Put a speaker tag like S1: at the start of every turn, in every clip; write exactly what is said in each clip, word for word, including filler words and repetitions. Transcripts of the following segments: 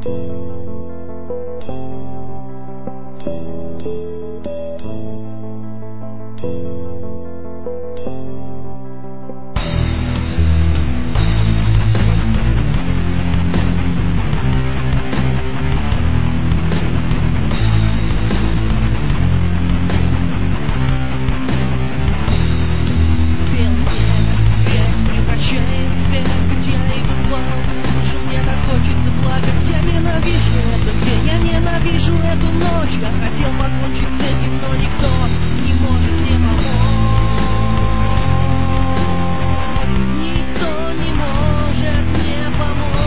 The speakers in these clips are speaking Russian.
S1: Я хотел покончить с этим, но никто не может мне помочь. Никто не может мне помочь.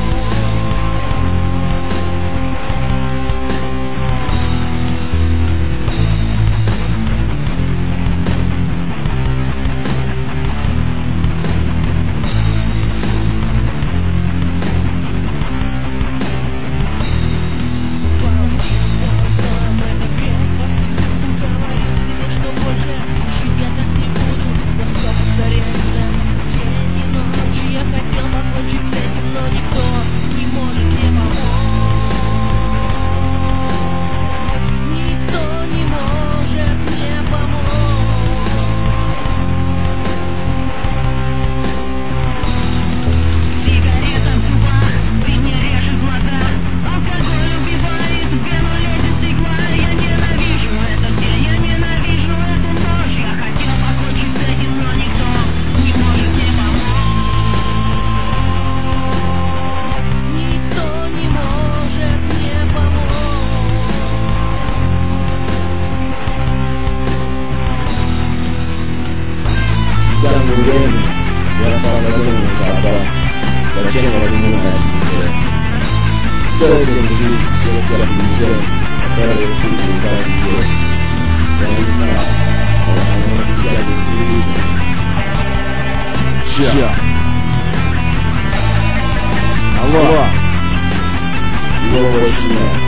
S2: Время я стал догоном собак, зачем возможно тебе? Сколько жить, сколько несет, которые судьбы так идет. Я не знаю, но оно тебя беспредельно. Ча! Алло! Его больше нет.